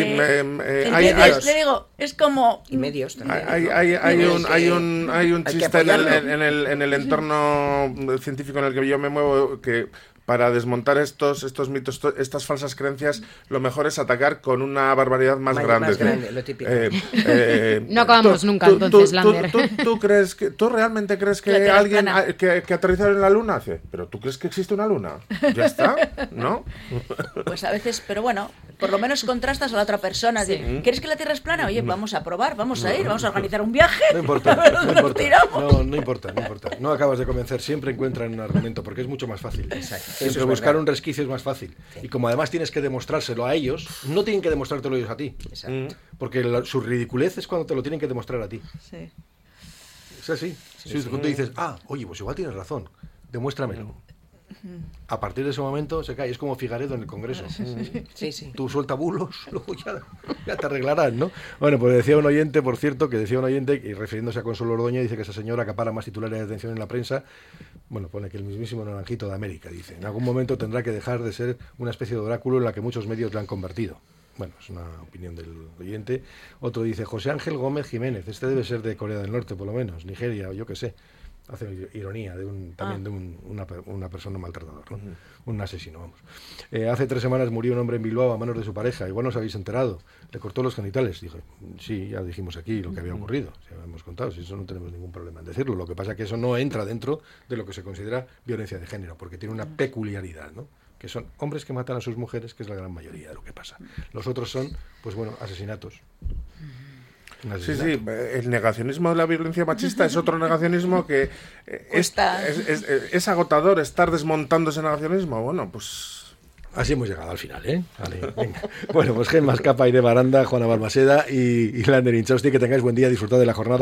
le digo, es como... Y medios también. Hay un chiste en el entorno científico en el que yo me muevo que... Para desmontar estos mitos, estas falsas creencias, lo mejor es atacar con una barbaridad más grande. Más grande, lo típico. No acabamos nunca, entonces, Lander. ¿Tú realmente crees que alguien que aterrizó en la luna hace? ¿Pero tú crees que existe una luna? ¿Ya está? ¿No? Pues a veces, pero bueno, por lo menos contrastas a la otra persona. ¿Quieres que la Tierra es plana? Oye, vamos a probar, vamos a ir, vamos a organizar un viaje. No importa, no importa. No acabas de convencer, siempre encuentran un argumento, porque es mucho más fácil. Exacto. Siempre buscar un resquicio es más fácil. Y como además tienes que demostrárselo a ellos, no tienen que demostrártelo ellos a ti. Exacto. Porque su ridiculez es cuando te lo tienen que demostrar a ti. Sí. Es así. Si tú dices, oye, pues igual tienes razón, demuéstramelo. A partir de ese momento se cae. Es como Figaredo en el Congreso. Sí. Tú suelta bulos, luego ya te arreglarán, ¿no? Bueno, pues decía un oyente, por cierto, y refiriéndose a Consuelo Ordoña, dice que esa señora acapara más titulares de atención en la prensa. Bueno, pone que el mismísimo Naranjito de América, dice. En algún momento tendrá que dejar de ser una especie de oráculo en la que muchos medios la han convertido. Bueno, es una opinión del oyente. Otro dice, José Ángel Gómez Jiménez. Este debe ser de Corea del Norte, por lo menos, Nigeria, o yo qué sé. Hace ironía también de una persona maltratadora, ¿no? Un asesino, vamos. Hace 3 semanas murió un hombre en Bilbao a manos de su pareja. Igual no os habéis enterado. Le cortó los genitales. Dije, sí, ya dijimos aquí lo que había ocurrido. Ya hemos contado, si eso no tenemos ningún problema en decirlo. Lo que pasa es que eso no entra dentro de lo que se considera violencia de género, porque tiene una peculiaridad, ¿no? Que son hombres que matan a sus mujeres, que es la gran mayoría de lo que pasa. Los otros son, pues bueno, asesinatos. Sí, el negacionismo de la violencia machista es otro negacionismo que es agotador estar desmontando ese negacionismo. Bueno, pues... Así hemos llegado al final, ¿eh? Vale, venga. Bueno, pues Gemma Escapa, Aire Baranda, Juana Balmaseda y Lander Inchausti, que tengáis buen día, disfrutad de la jornada.